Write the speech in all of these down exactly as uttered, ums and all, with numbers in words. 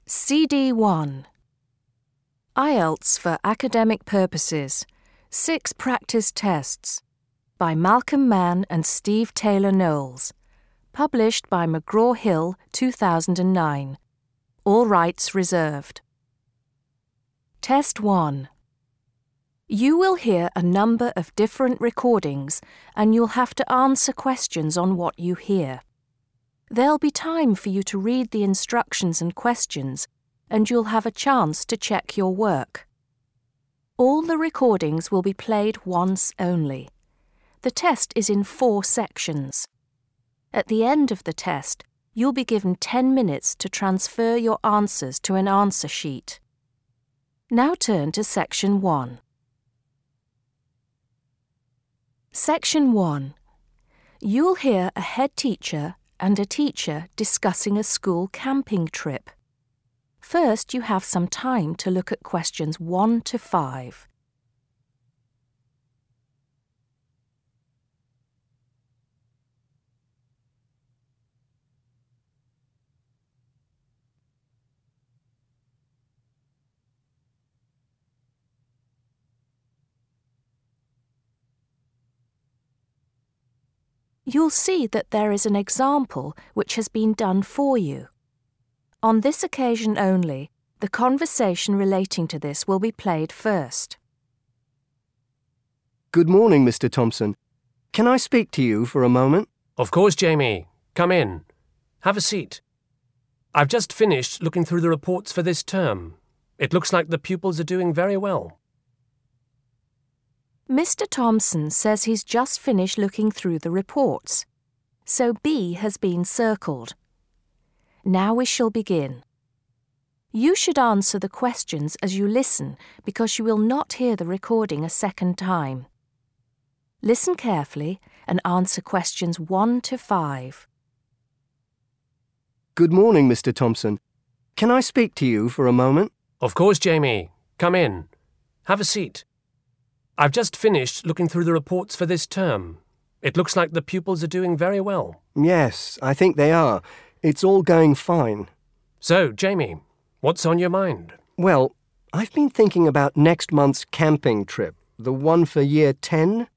C D one I E L T S for Academic Purposes, Six Practice Tests by Malcolm Mann and Steve Taylor Knowles, published by McGraw-Hill two thousand nine. All rights reserved. Test one. You will hear a number of different recordings and you'll have to answer questions on what you hear. There'll be time for you to read the instructions and questions, and you'll have a chance to check your work. All the recordings will be played once only. The test is in four sections. At the end of the test, you'll be given ten minutes to transfer your answers to an answer sheet. Now turn to Section one. Section one. You'll hear a head teacher and a teacher discussing a school camping trip. First, you have some time to look at questions one to five. You'll see that there is an example which has been done for you. On this occasion only, the conversation relating to this will be played first. Good morning, Mister Thompson. Can I speak to you for a moment? Of course, Jamie. Come in. Have a seat. I've just finished looking through the reports for this term. It looks like the pupils are doing very well. Mister Thompson says he's just finished looking through the reports, so B has been circled. Now we shall begin. You should answer the questions as you listen because you will not hear the recording a second time. Listen carefully and answer questions one to five. Good morning, Mister Thompson. Can I speak to you for a moment? Of course, Jamie. Come in. Have a seat. I've just finished looking through the reports for this term. It looks like the pupils are doing very well. Yes, I think they are. It's all going fine. So, Jamie, what's on your mind? Well, I've been thinking about next month's camping trip, the one for year ten.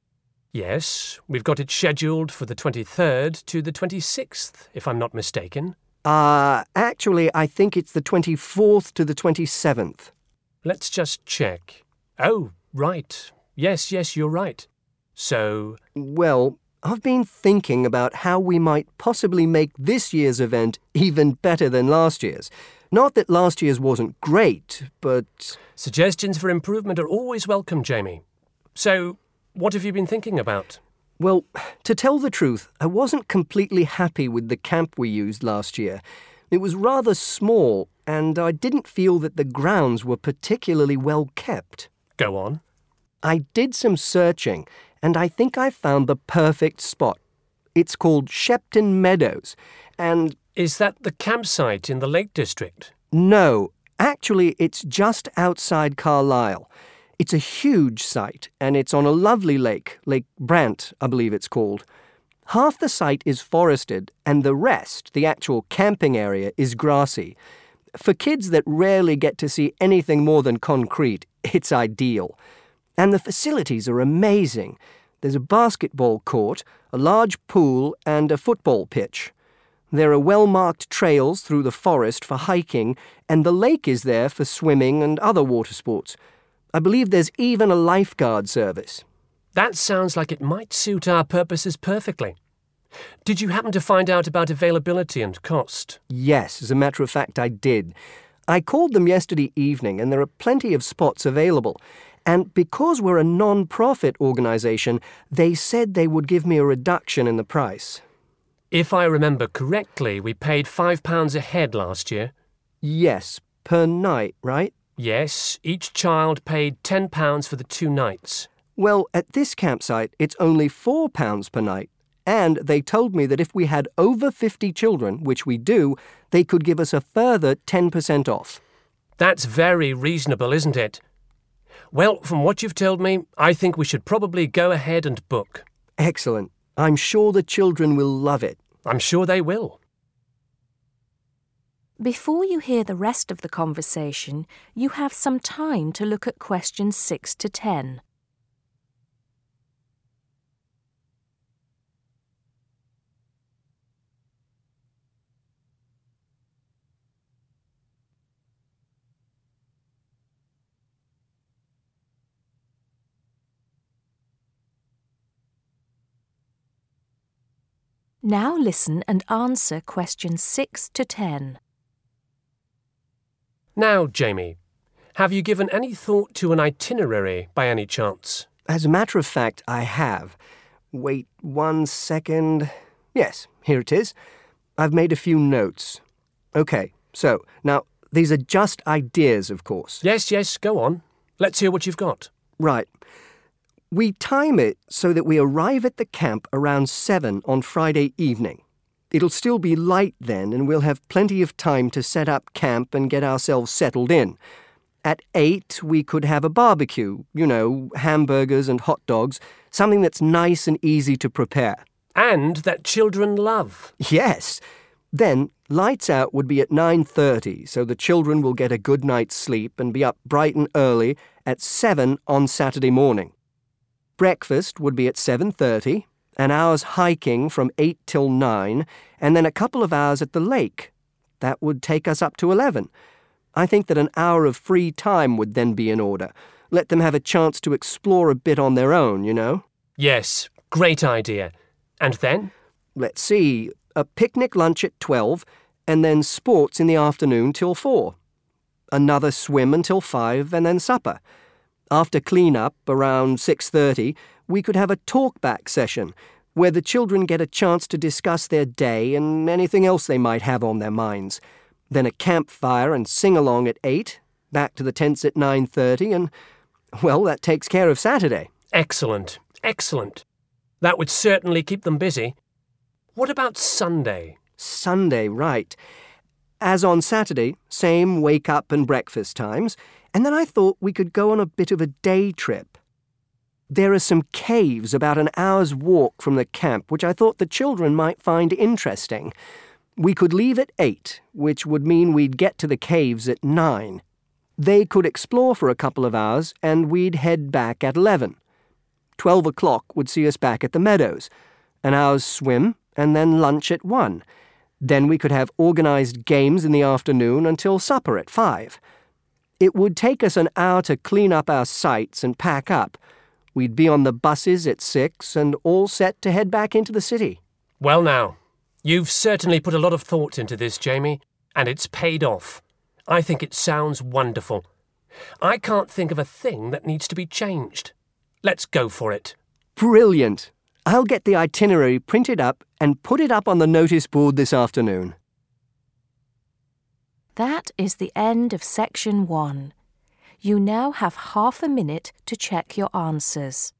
Yes, we've got it scheduled for the twenty-third to the twenty-sixth, if I'm not mistaken. Uh, actually, I think it's the twenty-fourth to the twenty-seventh. Let's just check. Oh, right. Yes, yes, you're right. So... Well, I've been thinking about how we might possibly make this year's event even better than last year's. Not that last year's wasn't great, but... Suggestions for improvement are always welcome, Jamie. So, what have you been thinking about? Well, to tell the truth, I wasn't completely happy with the camp we used last year. It was rather small, and I didn't feel that the grounds were particularly well kept. Go on. I did some searching, and I think I found the perfect spot. It's called Shepton Meadows, and... Is that the campsite in the Lake District? No, actually it's just outside Carlisle. It's a huge site, and it's on a lovely lake, Lake Brant, I believe it's called. Half the site is forested, and the rest, the actual camping area, is grassy. For kids that rarely get to see anything more than concrete, it's ideal. And the facilities are amazing. There's a basketball court, a large pool, and a football pitch. There are well-marked trails through the forest for hiking, and the lake is there for swimming and other water sports. I believe there's even a lifeguard service. That sounds like it might suit our purposes perfectly. Did you happen to find out about availability and cost? Yes, as a matter of fact, I did. I called them yesterday evening, and there are plenty of spots available. And because we're a non-profit organisation, they said they would give me a reduction in the price. If I remember correctly, we paid five pounds a head last year. Yes, per night, right? Yes, each child paid ten pounds for the two nights. Well, at this campsite, it's only four pounds per night. And they told me that if we had over fifty children, which we do, they could give us a further ten percent off. That's very reasonable, isn't it? Well, from what you've told me, I think we should probably go ahead and book. Excellent. I'm sure the children will love it. I'm sure they will. Before you hear the rest of the conversation, you have some time to look at questions six to ten. Now listen and answer questions six to ten. Now, Jamie, have you given any thought to an itinerary by any chance? As a matter of fact, I have. Wait one second. Yes, here it is. I've made a few notes. OK, so, now, these are just ideas, of course. Yes, yes, go on. Let's hear what you've got. Right. We time it so that we arrive at the camp around seven on Friday evening. It'll still be light then, and we'll have plenty of time to set up camp and get ourselves settled in. At eight, we could have a barbecue, you know, hamburgers and hot dogs, something that's nice and easy to prepare. And that children love. Yes. Then, lights out would be at nine thirty, so the children will get a good night's sleep and be up bright and early at seven on Saturday morning. Breakfast would be at seven thirty, an hour's hiking from eight till nine, and then a couple of hours at the lake. That would take us up to eleven. I think that an hour of free time would then be in order. Let them have a chance to explore a bit on their own, you know? Yes, great idea. And then? Let's see, a picnic lunch at twelve, and then sports in the afternoon till four. Another swim until five, and then supper. After clean-up, around six thirty, we could have a talk-back session where the children get a chance to discuss their day and anything else they might have on their minds. Then a campfire and sing-along at eight, back to the tents at nine thirty, and, well, that takes care of Saturday. Excellent, excellent. That would certainly keep them busy. What about Sunday? Sunday, right. As on Saturday, same wake-up and breakfast times, and then I thought we could go on a bit of a day trip. There are some caves about an hour's walk from the camp, which I thought the children might find interesting. We could leave at eight, which would mean we'd get to the caves at nine. They could explore for a couple of hours, and we'd head back at eleven. Twelve o'clock would see us back at the meadows. An hour's swim, and then lunch at one. Then we could have organised games in the afternoon until supper at five. It would take us an hour to clean up our sites and pack up. We'd be on the buses at six and all set to head back into the city. Well now, you've certainly put a lot of thought into this, Jamie, and it's paid off. I think it sounds wonderful. I can't think of a thing that needs to be changed. Let's go for it. Brilliant. I'll get the itinerary printed up and put it up on the notice board this afternoon. That is the end of section one. You now have half a minute to check your answers.